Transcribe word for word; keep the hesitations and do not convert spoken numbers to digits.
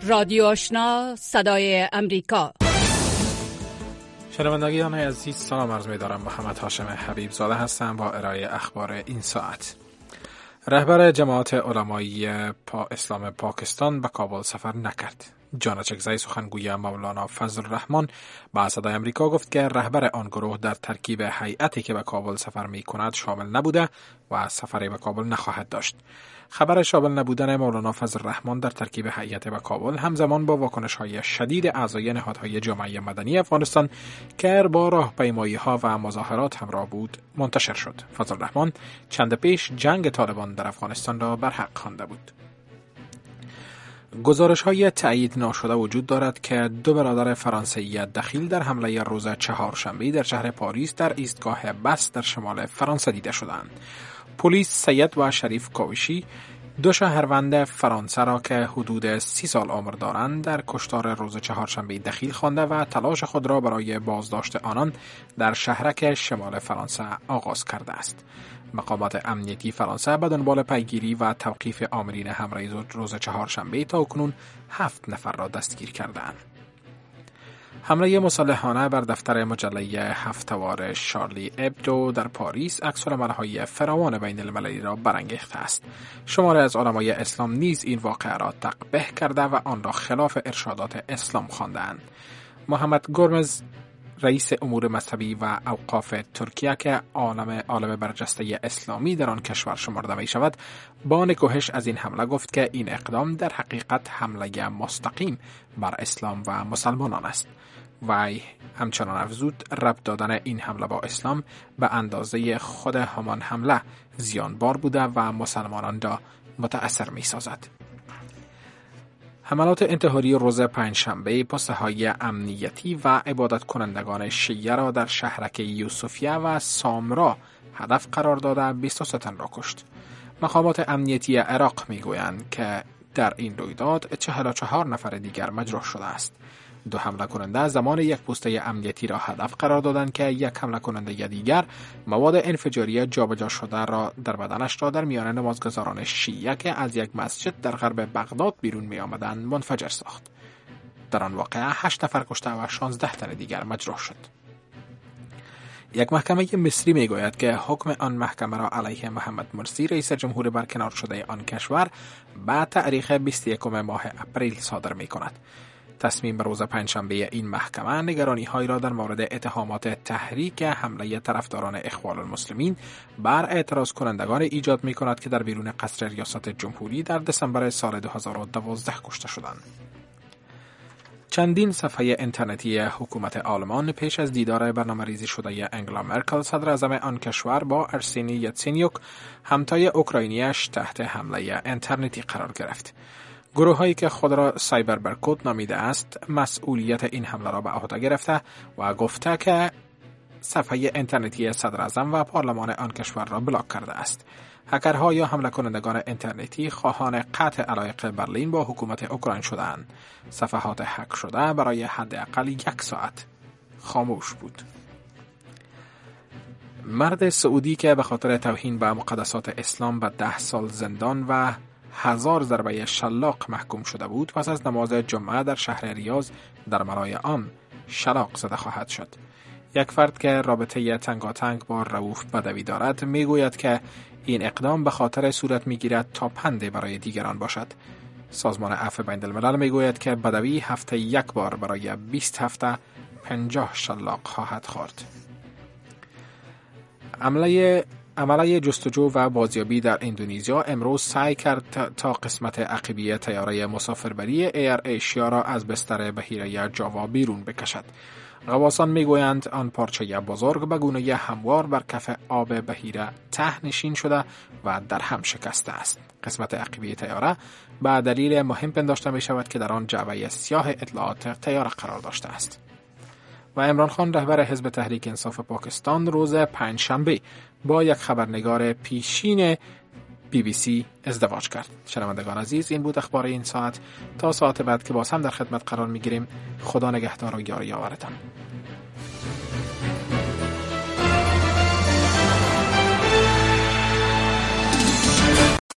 رادیو آشنا صدای امریکا. شنوندگان عزیز سلام عرض می‌دارم. محمد هاشم حبیب زاده هستم با ارائه اخبار این ساعت. رهبر جماعت علمایی پا اسلام پاکستان به کابل سفر نکرد. جانچکزی سخنگوی مولانا فضل الرحمن با صدای امریکا گفت که رهبر آن گروه در ترکیب هیئتی که به کابل سفر می کند شامل نبوده و سفری به کابل نخواهد داشت. خبر شامل نبودن مولانا فضل الرحمن در ترکیب هیئت به کابل همزمان با واکنش‌های شدید اعضای نهادهای جامعه مدنی افغانستان که با راهپیمایی‌ها و مظاهرات همراه بود منتشر شد. فضل الرحمن چند پیش جنگ طالبان در افغانستان را برحق خوانده بود. گزارش‌های تایید ناشده وجود دارد که دو برادر فرانسوی دخیل در حمله روز چهارشنبه در شهر پاریس در ایستگاه بس در شمال فرانسه دیده شدند. پلیس سید و شریف کاوشی دو شهروند فرانسه را که حدود سی سال عمر دارند در کشتار روز چهارشنبه دخیل خوانده و تلاش خود را برای بازداشت آنان در شهرک شمال فرانسه آغاز کرده است. مقامات امنیتی فرانسه به دنبال پیگیری و توقیف آمرین حمله روز چهارشنبه تا کنون هفت نفر را دستگیر کردند. حمله مسلحانه بر دفتر مجله هفته‌وار شارلی ابدو در پاریس عکس‌العمل‌های فراوان بین المللی را برانگیخته است. شماری از علمای اسلام نیز این واقعه را تقبیح کرده و آن را خلاف ارشادات اسلام خواندند. محمد گرمز رئیس امور مذهبی و اوقاف ترکیه که عالم عالم برجسته اسلامی در آن کشور شمرده می شود با نکوهش از این حمله گفت که این اقدام در حقیقت حمله مستقیم بر اسلام و مسلمانان است. وی همچنان افزود ربط دادن این حمله با اسلام به اندازه خود همان حمله زیانبار بوده و مسلمانان را متأثر می سازد. حملات انتحاری روز پنجشنبه پست‌های امنیتی و عبادت کنندگان شیعه را در شهرک یوسفیه و سامرا هدف قرار داده بیست و سه تن را کشت. مقامات امنیتی عراق میگویند که در این رویداد چهل و چهار نفر دیگر مجروح شده است. دو حمله کننده زمان یک پوسته امنیتی را هدف قرار دادند که یک حمله کننده دیگر مواد انفجاری جابجا شده را در بدنش را در میان نمازگزاران شیعه که از یک مسجد در غرب بغداد بیرون می آمدند منفجر ساخت. در آن واقعه هشت نفر کشته و شانزده تن دیگر مجروح شد. یک محکمه مصری می گوید که حکم آن محکمه را علیه محمد مرسی رئیس جمهور برکنار شده آن کشور به تاریخ بیست و یکم ماه اپریل صادر می کند. تصمیم به روز پنجشنبه این محکمه نگرانی هایی را در مورد اتهامات تحریک حمله طرفداران اخوان المسلمین بر اعتراض کنندگان ایجاد می کند که در بیرون قصر ریاست جمهوری در دسامبر سال دو هزار و دوازده کشته شدند. چندین صفحه اینترنتی حکومت آلمان پیش از دیدار برنامه‌ریزی شده انگلا مرکل صدر اعظم آن کشور با ارسنی یاتسینیوک همتای اوکراینیش تحت حمله اینترنتی قرار گرفت. گروه هایی که خود را سایبر برکوت نامیده است مسئولیت این حمله را به عهده گرفته و گفته که صفحه اینترنتی صدر اعظم و پارلمان آن کشور را بلاک کرده است. هکرها یا حمله کنندگان اینترنتی خواهان قطع علایق برلین با حکومت اوکراین شدند. صفحات هک شده برای حداقل یک ساعت خاموش بود. مرد سعودی که به خاطر توهین به مقدسات اسلام به ده سال زندان و هزار ضربه شلاق محکوم شده بود پس از نماز جمعه در شهر ریاض در ملای عام شلاق زده خواهد شد. یک فرد که رابطه تنگاتنگ با رؤوف بدوی دارد میگوید که این اقدام به خاطر صورت میگیرد تا پنده برای دیگران باشد. سازمان عفو بین الملل میگوید که بدوی هفته یک بار برای بیست هفته پنجاه شلاق خواهد خورد. عمله عمله جستجو و بازیابی در اندونزیا امروز سعی کرد تا قسمت عقبی طیاره مسافربری ایر ایشیا را از بستر بحیره جاوا بیرون بکشد. غواصان میگویند آن پارچه بزرگ به گونه هموار بر کف آب بحیره ته نشین شده و در هم شکسته است. قسمت عقبی طیاره به دلیل مهم پنداشته می شود که در آن جعبه سیاه اطلاعات طیاره قرار داشته است. و عمران خان رهبر حزب تحریک انصاف پاکستان روز پنجشنبه با یک خبرنگار پیشین بی بی سی ازدواج کرد. شنوندگان عزیز، این بود اخبار این ساعت. تا ساعت بعد که باز هم در خدمت قرار می گیریم. خدا نگهدار و یار یاورتان.